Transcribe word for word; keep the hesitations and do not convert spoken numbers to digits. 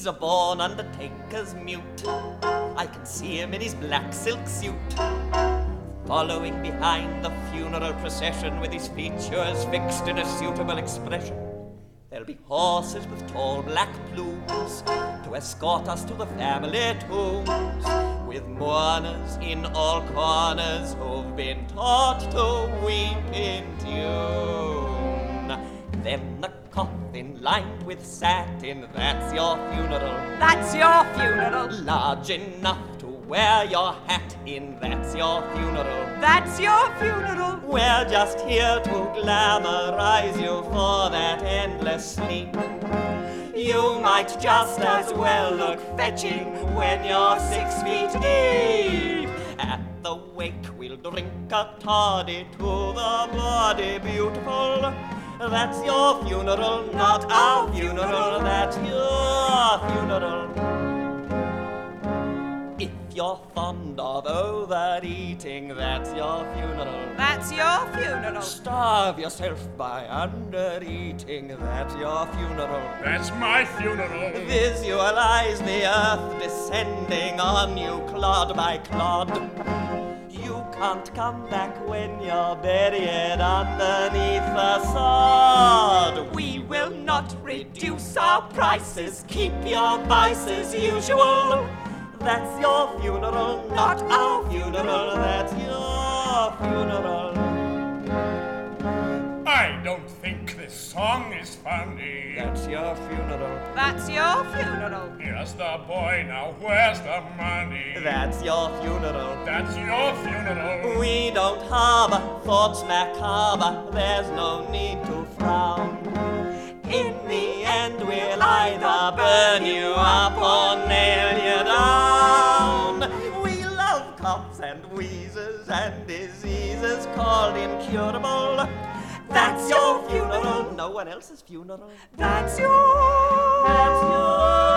He's a born undertaker's mute. I can see him in his black silk suit, following behind the funeral procession with his features fixed in a suitable expression. There'll be horses with tall black plumes to escort us to the family tombs, with mourners in all corners who've been taught to weep in tune. Then the coffin lined with satin, that's your funeral. That's your funeral. Large enough to wear your hat in, that's your funeral. That's your funeral. We're just here to glamorize you for that endless sleep. You might just as well look fetching when you're six feet deep. At the wake we'll drink a toddy to the body beautiful. That's your funeral, not our funeral. That's your funeral. If you're fond of overeating, that's your funeral. That's your funeral. Starve yourself by undereating, that's your funeral. That's my funeral. Visualize the earth descending on you clod by clod. You can't come back when you're buried underneath the sod. We will not reduce our prices, keep your vices usual. That's your funeral, not our funeral. That's your funeral. I don't think this song is funny. That's your funeral. That's your funeral. Here's the boy, now where's the money? That's your funeral. That's your funeral. We don't harbor thoughts macabre. There's no need to frown. In the end we'll either burn you up or nail you down. We love coughs and wheezes and diseases called incurable. That's your funeral. No one else's funeral. That's your. That's your.